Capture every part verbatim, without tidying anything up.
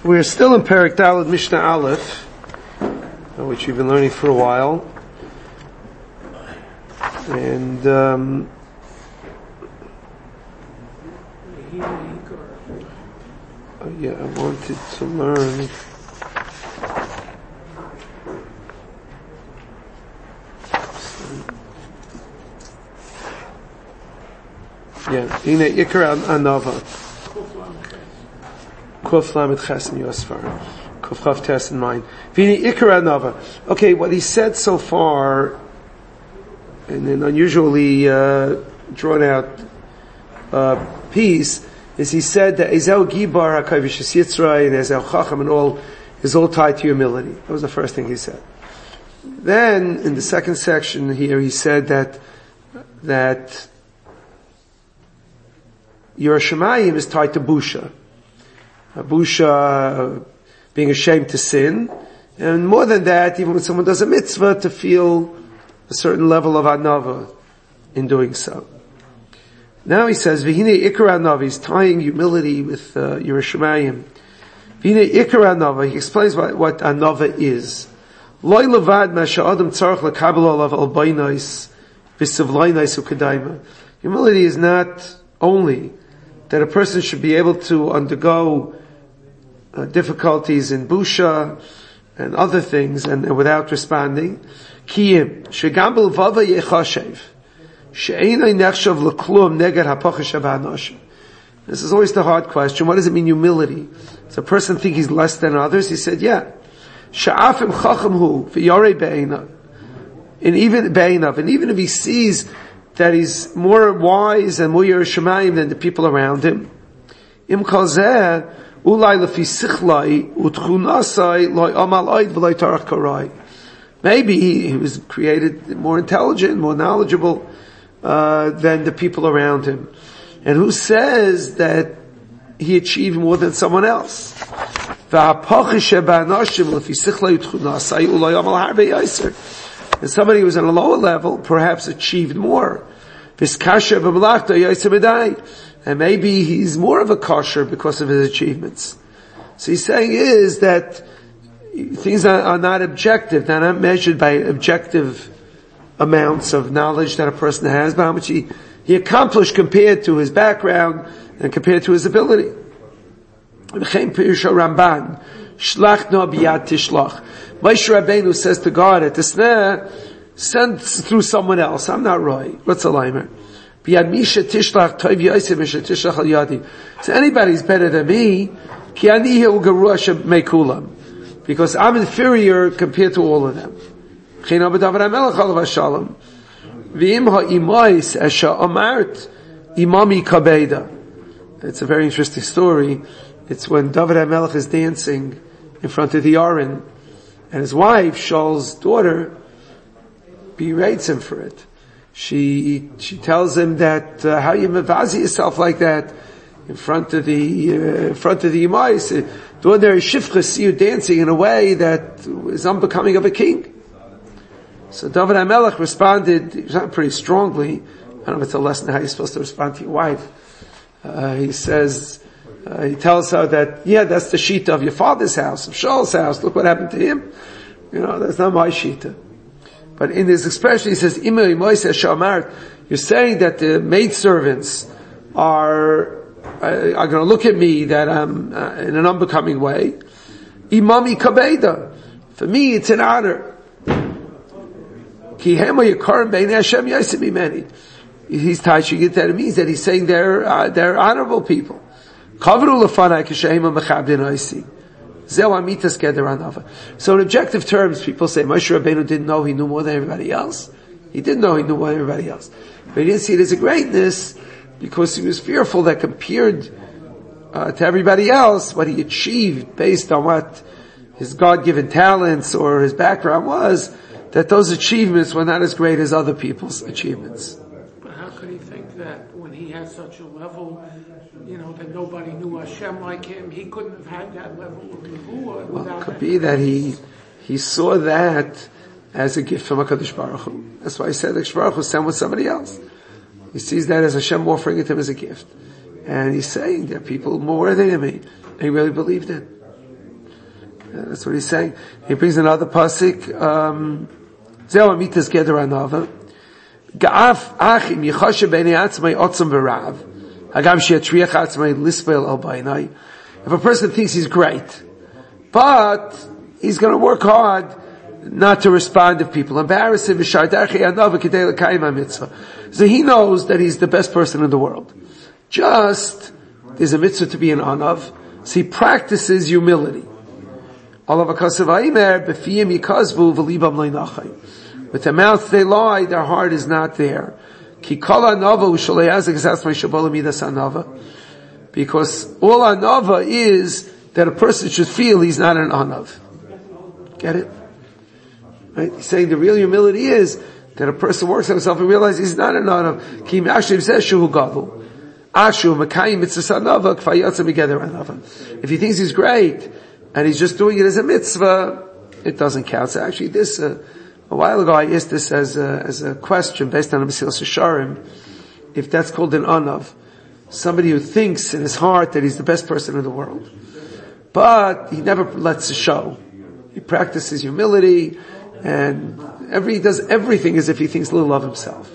We're still in Perek Daled Mishnah Aleph, which we've been learning for a while. And, um, oh yeah, I wanted to learn. Yeah, Ine Ikar Anava. Kuf Lamed Ches in Yosfar. Kuf Chav Tes in mine. Vini Ikar Anava. Okay, what he said so far, in an unusually uh, drawn out uh, piece, is he said that Ezel Gibar HaKavish Yitzray and Ezel Chacham and all is all tied to humility. That was the first thing he said. Then, in the second section here, he said that that Yerushalayim is tied to Busha. Busha, being ashamed to sin. And more than that, even when someone does a mitzvah, to feel a certain level of anava in doing so. Now he says, V'hine ikar anava, he's tying humility with uh, Yerushalayim. V'hine ikar anava, he explains what, what anava is. Loi levad ma she'adam tzarech lekabel olav al bainais v'sivlainais u'kedayma. Humility is not only that a person should be able to undergo uh, difficulties in busha and other things and, and without responding. Kiyim shegambel vava yechashev she'einay nechshav leklum neged hapachash ha'anoshim. This is always the hard question. What does it mean, humility? Does a person think he's less than others? He said, yeah. Sha'afim chachamhu v'yorei be'einav, and even be'einav, and even if he sees that he's more wise and more Yerushalayim than the people around him. Im kalzeh, ulai lefi sichlai, utchunasai, loi amal oid v'loi tarach karai. Maybe he, he was created more intelligent, more knowledgeable, uh, than the people around him. And who says that he achieved more than someone else? V'hapachish she'ba'anashim lefi sichlai utchunasai, ulai amal harvei yaiser. And somebody who was on a lower level perhaps achieved more. And maybe he's more of a kosher because of his achievements. So he's saying is that things are, are not objective. They're not measured by objective amounts of knowledge that a person has, but how much he, he accomplished compared to his background and compared to his ability. Ramban, Shlach no biyad tishlach. Moshe Rabbeinu says to God at the sneh, send through someone else. I'm not right. What's a limer? Biyad misha tishlach toiv yosef misha tishlach al yadi. So anybody's better than me. Ki ani hu gerua mekulam. Because I'm inferior compared to all of them. Chino b'davar HaMelech alav hashalom. V'im ha'imais esha amart imami kabeda. It's a very interesting story. It's when David HaMelech is dancing in front of the Aron, and his wife, Shaul's daughter, berates him for it. She she tells him that uh, how you mevazi yourself like that in front of the uh, in front of the Yemais. The ordinary shifcha see you dancing in a way that is unbecoming of a king. So David HaMelech responded pretty strongly. I don't know if it's a lesson how you're supposed to respond to your wife. Uh, he says. Uh, he tells her that, yeah, that's the shita of your father's house, of Shaul's house. Look what happened to him. You know, that's not my shita. But in his expression, he says, you're saying that the maidservants are, uh, are going to look at me that I'm uh, in an unbecoming way. Imami kabeda. For me, it's an honor. He's touching it, that it means that he's saying they're, uh, they're honorable people. So in objective terms, people say Moshe Rabbeinu didn't know he knew more than everybody else. He didn't know he knew more than everybody else. But he didn't see it as a greatness because he was fearful that compared uh, to everybody else, what he achieved based on what his God-given talents or his background was, that those achievements were not as great as other people's achievements. But how could he think that when he had such a level, you know, that nobody knew Hashem like him? He couldn't have had that level of nevuah. Well, it could be that he he saw that as a gift from HaKadosh Baruch Hu. That's why he said HaKadosh Baruch Hu sent with somebody else. He sees that as Hashem offering it to him as a gift. And he's saying there are people more worthy than me. And he really believed it. That's what he's saying. He brings another pasuk. Um, Zeh amitas geder anava. Ga'af achim yichashe b'nei atzmai otzam v'rav. Hagam she'atriach atzmai lispel al b'inai. If a person thinks he's great, but he's going to work hard not to respond if people embarrass him, so he knows that he's the best person in the world. Just, there's a mitzvah to be an anav, so he practices humility. With their mouth they lie, their heart is not there. Because all anava is that a person should feel he's not an anav. Get it? Right? He's saying the real humility is that a person works on himself and realizes he's not an anav. Kim actually says shuhu gadol. Ashu makayim mitzvah anava kfayatza together anava. If he thinks he's great and he's just doing it as a mitzvah, it doesn't count. So actually, this uh, a while ago I asked this as a, as a question based on a Mesilas Yesharim, if that's called an anav. Somebody who thinks in his heart that he's the best person in the world, but he never lets it show. He practices humility, and every, he does everything as if he thinks little of himself.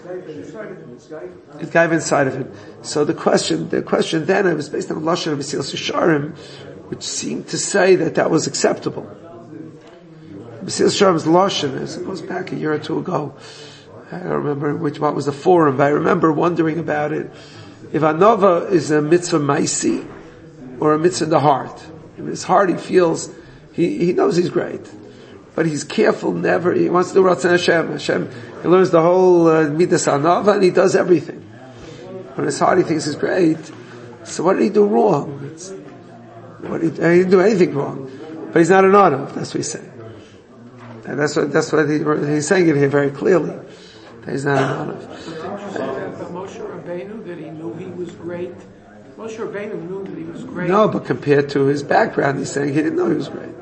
It's gaiva inside of him. So the question, the question then, it was based on the lashon of Mesilas Yesharim, which seemed to say that that was acceptable. Mesilas Yesharim's lashon, it goes back a year or two ago. I don't remember which what was the forum, but I remember wondering about it. If anava is a mitzvah maisi, or a mitzvah in the heart. In his heart he feels, he, he knows he's great. But he's careful never, he wants to do Ratzon Hashem. Hashem, he learns the whole uh, midas anava and he does everything. When his heart he thinks he's great, so what did he do wrong? It's, what did he, he didn't do anything wrong. But he's not an anav, that's what he's saying. And that's what, that's what he, he's saying it here very clearly. That he's not an anav. Moshe Rabbeinu, that he knew he was great. Moshe Rabbeinu knew that he was great. No, but compared to his background, he's saying he didn't know he was great.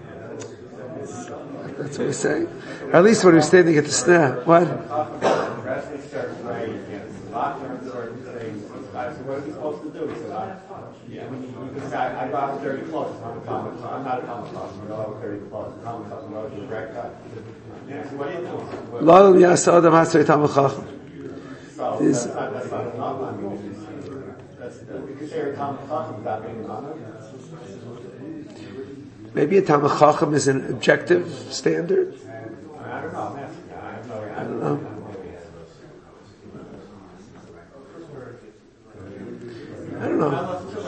That's what he's saying. Or at least when he was standing at the snare. What? What is he supposed to do? He said, yeah, this guy, I got very close. I'm not a common class. I'm not very close. Common class, I'm not a direct guy. Yeah, so what do you do? Lo yasa adam hasrei tamil chacham. So that's not, that's not enough. I mean, that's, you could say a common class without being an honor. Maybe a Talmid Chacham is an objective standard. I don't know. I have no idea. I don't know. I don't know.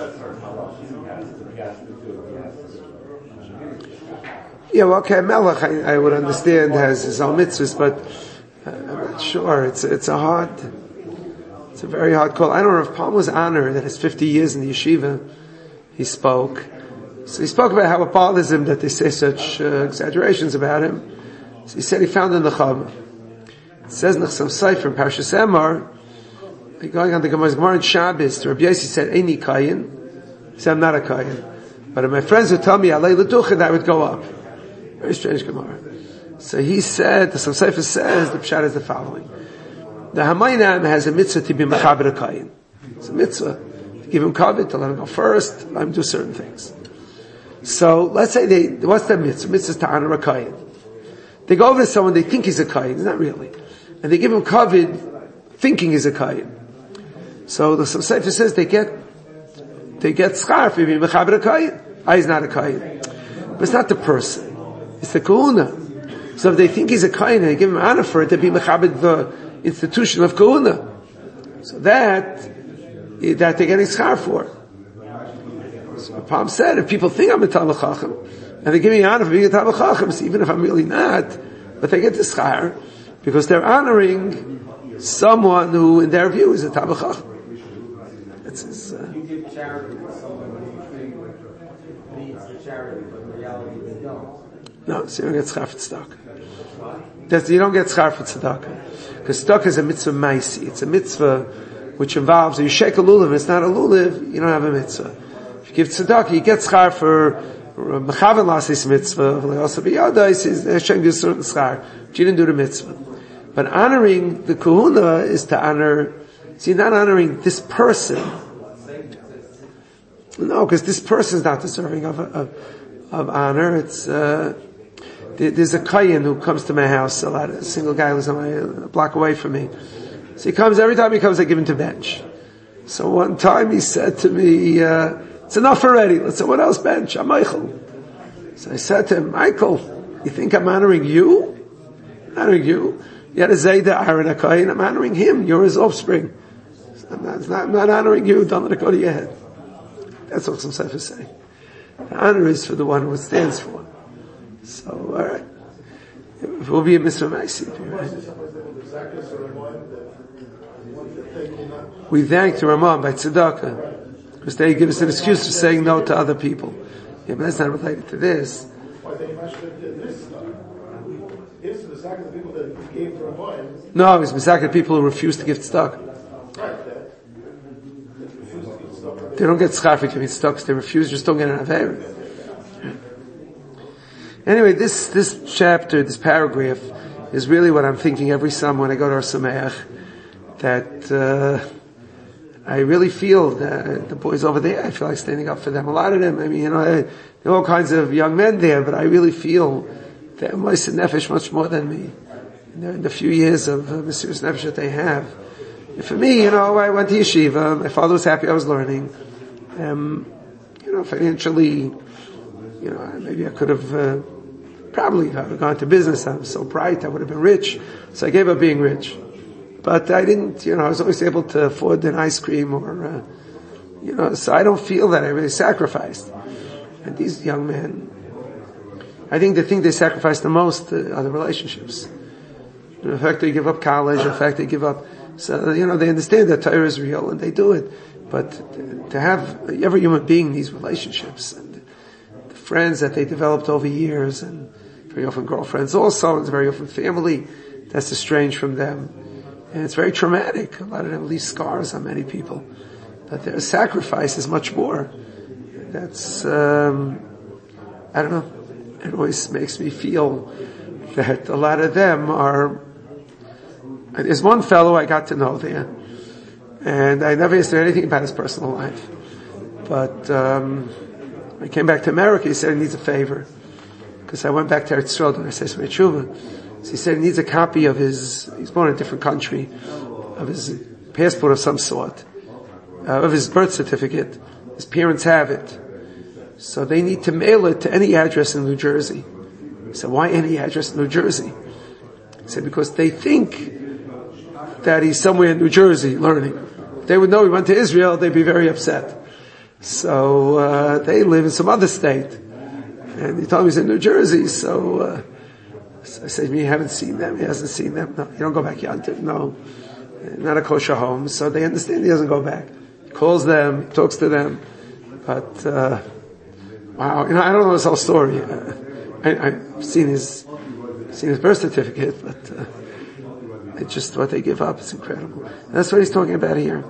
Yeah, well, okay, Melech, I, I would understand, has his own mitzvahs, but uh, I'm not sure. It's it's a hard, it's a very hard call. I don't know if Palm was honored that his fifty years in the yeshiva, he spoke. So he spoke about how it bothers him that they say such uh, exaggerations about him. So he said he found in the Chama. It says in the Chasam Sofer in Parshas Emor, going on the Gemara's Gemara in Shabbos, the Rabbi Yossi said, "Eini kayin." He said, "I'm not a kayin, but if my friends would tell me alei l'duchen, I would go up." Very strange Gemara. So he said, the Chasam Sofer says, the pshat is the following: the Hamaynam has a mitzvah to be mechaber a kayin. It's a mitzvah to give him kavod, to let him go first, let him do certain things. So let's say they, what's the mitzvah? Mitzvah is to honor a kayin. They go over to someone they think he's a kayin, not really, and they give him kavod, thinking he's a kayin. So the Sefer says they get they get schar for being mechaber a kayin. Ah, he's not a kayin, but it's not the person; it's the kahuna. So if they think he's a kayin and they give him honor for it, they be mechaber the institution of kahuna. So that that they're getting schar for. So Pam said, if people think I'm a Talmid Chacham, and they give me honor for being a Talmid Chacham, so even if I'm really not, but they get the schar, because they're honoring someone who, in their view, is a Talmid Chacham. That's his, uh, You give charity to someone who you think needs the charity, but in reality they don't. No, so you don't get schar for tzedakah. That's, you don't get schar for tzedakah. Because tzedakah is a mitzvah maisi. It's a mitzvah which involves, if you shake a lulav and it's not a lulav, you don't have a mitzvah. Give tzedakah, you get schar for mechaven lasis mitzvah, also biyadais, Hashem gives certain schar, but you didn't do the mitzvah. But honoring the kahuna is to honor, see, you're not honoring this person. No, because this person is not deserving of a, of, of honor. It's, uh, there's a Kayan who comes to my house a lot. A single guy lives on my, a block away from me. So he comes, every time he comes, I give him to bench. So one time he said to me, uh, it's enough already. Let's say, what else bench? I'm Michael. So I said to him, Michael, you think I'm honoring you? I'm honoring you. You had a Zayda Aaron Akayin, I'm honoring him. You're his offspring. I'm not, it's not, I'm not honoring you. Don't let it go to your head. That's what some Sefer say. The honor is for the one who it stands for. So, alright. It will be a Mitzvah Maisi. We thank the Ramon by Tzedakah, because they give us an excuse for saying no to other people. Yeah, but that's not related to this. No, it's Misaka people who refuse to give tzedakah. They don't get schar for giving tzedakah. They refuse, just don't get an aver. Anyway, this this chapter, this paragraph, is really what I'm thinking every summer when I go to our Sameach. That uh, I really feel that the boys over there, I feel like standing up for them. A lot of them, I mean, you know, there are all kinds of young men there, but I really feel they're Moisei Nefesh much more than me. In the few years of uh, Mesiras Nefesh that they have. And for me, you know, I went to yeshiva. My father was happy I was learning. Um, you know, financially, you know, maybe I could have uh, probably have gone to business. I'm so bright, I would have been rich. So I gave up being rich. But I didn't, you know, I was always able to afford an ice cream or, uh, you know, so I don't feel that I really sacrificed. And these young men, I think the thing they sacrifice the most uh, are the relationships. The fact they give up college, the fact they give up, so, you know, they understand that Torah is real and they do it. But to have every human being these relationships and the friends that they developed over years, and very often girlfriends also, and very often family that's estranged from them. And it's very traumatic. A lot of them leave scars on many people. But their sacrifice is much more. That's, um, I don't know. It always makes me feel that a lot of them are. There's one fellow I got to know there, and I never asked him anything about his personal life. But um, when I came back to America, he said he needs a favor, because I went back to Eretz Yisrael and I said to my tshuva. So he said he needs a copy of his. He's born in a different country, of his passport of some sort, uh, of his birth certificate. His parents have it, so they need to mail it to any address in New Jersey. He said, why any address in New Jersey? He said, because they think that he's somewhere in New Jersey learning. If they would know he went to Israel, they'd be very upset. So uh, they live in some other state. And he told me he's in New Jersey, so, uh, so I said, you haven't seen them? He hasn't seen them? No, you don't go back yonder. No, not a kosher home. So they understand he doesn't go back. He calls them, he talks to them. But, uh, wow, you know, I don't know his whole story. Uh, I, I've seen his, seen his birth certificate, but, uh, it's just what they give up. It's incredible. And that's what he's talking about here.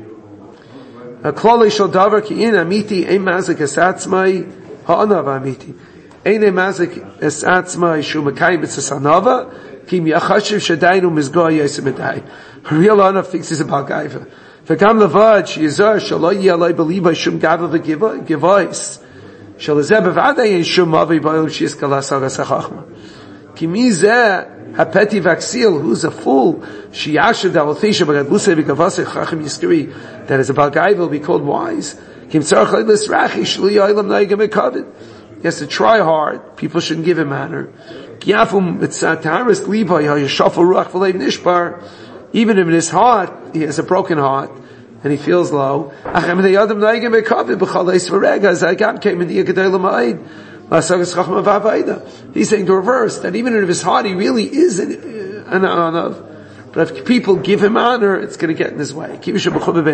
Klali shel davar ki in amiti ein mazik es atzmai ha'anav amiti. Ein mazik es atzmai shu mekayim mitzvahs hanava ki miyachashiv shadaynu mizgoa yosem edai. A real anav thinks he's a bal gaiva. V'gam levad sheyizar shalo yalai beliba shum gava v'givais shel zeh bevadai ein shum mavi ba'il shis kalas agas ha'chachma. Ki mizeh Hapeti Vaksil, who's a fool, Shiyasha Dalathisha Bagadlusa Vigavasa Chachim Yiskiri, that is a Balgai will be called wise. Kim Tzarach Leilis Rachi Shli Olam Naigam Ekavit. He has to try hard. People shouldn't give him honor. Kiafum Mitzataris Liba Yashafal Ruach V'Leiv Nishbar. Even if in his heart he has a broken heart and he feels low. Achem Neyadam Naigam Ekavit B'Chaleis V'Rega Zaygan came in the Yekadei L'Ma'id. He's saying the reverse, that even if his heart he really is an, an anav, but if people give him honor, it's going to get in his way. He's going to have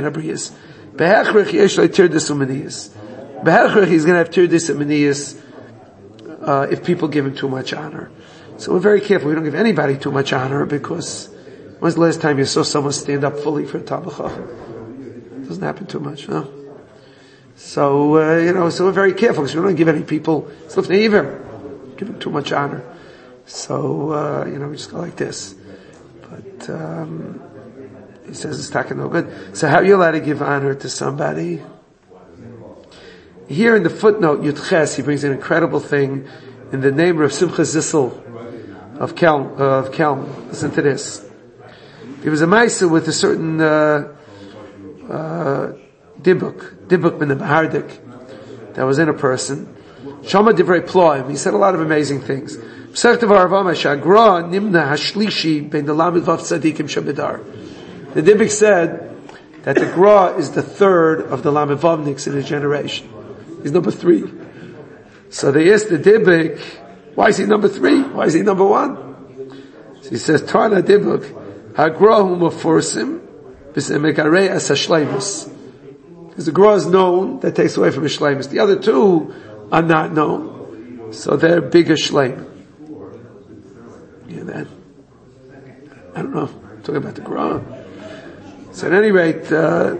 tirdis amanias uh, if people give him too much honor. So we're very careful. We don't give anybody too much honor, because when's the last time you saw someone stand up fully for a Talmid Chacham? It doesn't happen too much, no? So, uh, you know, so we're very careful, because we don't give any people, it's not even, give them too much honor. So, uh, you know, we just go like this. But, um, he says it's talking no good. So how are you allowed to give honor to somebody? Here in the footnote, Yudches, he brings an incredible thing in the name of Simcha Zissel of Kelm, uh, of Kelm. Listen to this. There was a Maisa with a certain, uh, uh, Dibuk, Dibuk bin the Bahardik, that was in a person. Shama Divrei Ploim, he said a lot of amazing things. The Dibuk said that the Gra is the third of the Lamevavniks in his generation. He's number three. So they asked the Dibuk, why is he number three? Why is he number one? So he says, Tana Dibuk, HaGra hu mefursim b'semegarei as hashleimus. Because the Gra is known, that takes away from his shleimus. The other two are not known, so they're bigger shleim. Yeah, that. I don't know. I'm talking about the Gra. So at any rate, uh,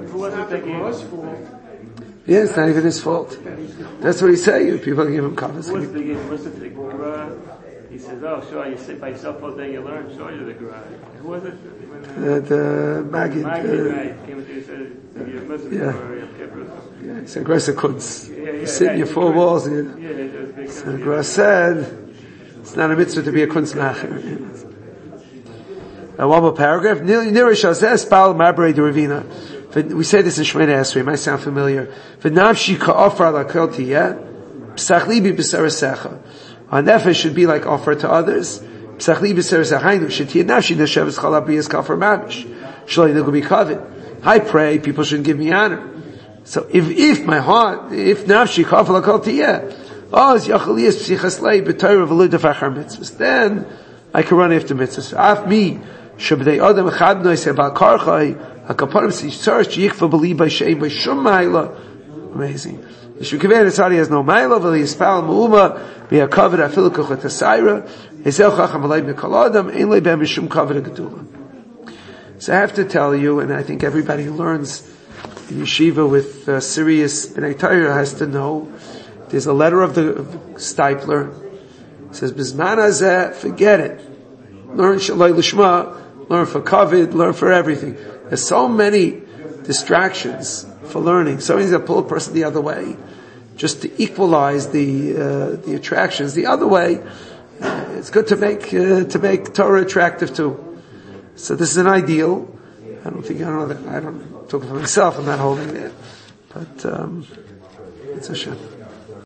yeah, it's not even his fault. That's what he's saying. People give him covers. What's the game? Listen to the Gra. He says, "Oh, sure, you sit by yourself all day, you learn. Sure, you're the Gra." Who was it? When, uh, uh, the Maggid. Maggid, uh, right? Came to you, said, "You're Muslim yeah. or Yom Kippur." Yeah, it's a Grasa Kunz. Yeah, yeah, you sit yeah, in your four walls. And you, yeah, it was big. So Gra said, it's not a mitzvah to be a Kunstmacher. Uh, one more paragraph. Nirish says, "Pal Marbrei de Ravina." We say this in Shemona Esrei. It might sound familiar. V'nafshi ka'ofar lakol tiyeh, p'sach libi b'sarasecha. Our nefesh should be like offer to others. P'sach libi b'sarasecha. Hainu shetiyeh nafshi nesheves chal abriyas kafar mamish. Shaloi negu b'kavit. I pray people should give me honor. So if if my heart, if nafshi ka'ofar lakol tiyeh, oz yachaliyas p'sichas lei b'toyra v'lu defachar mitzvahs. Then I can run after mitzvahs. Af me shabdei adam echad noiseh ba'al karchai. Amazing. The Shukiveh Nitzadi has no maila, but he is pal mu'uma, be a covered afilu kuchat asayra, ezel chacham alayim nekal adam, ein lei ben mishum covered gedula. So I have to tell you, and I think everybody who learns in yeshiva with uh, serious B'nai Torah has to know, there's a letter of the, of the Stipler, it says, Bizman hazeh, forget it. Learn shalai lishma, learn for covet, learn for everything. There's so many distractions for learning. So many that pull a person the other way, just to equalize the uh, the attractions the other way. Uh, it's good to make uh, to make Torah attractive too. So this is an ideal. I don't think I don't know that I don't talk for myself. I'm not holding it, but um, it's a shame.